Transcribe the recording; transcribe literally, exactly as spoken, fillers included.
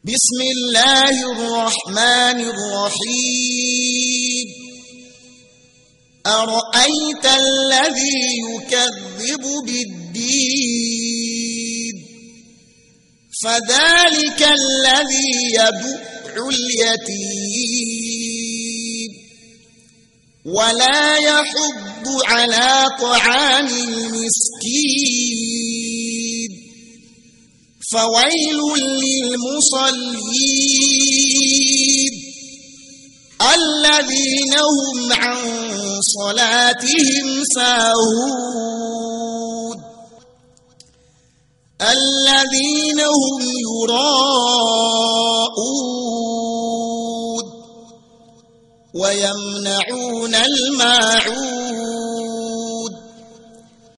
بسم الله الرحمن الرحيم أرأيت الذي يكذب بالدين فذلك الذي يدع اليتيم ولا يحض على طعام المسكين فويل للمصلين الذين هم عن صلاتهم ساهون الذين هم يراءون ويمنعون الماعون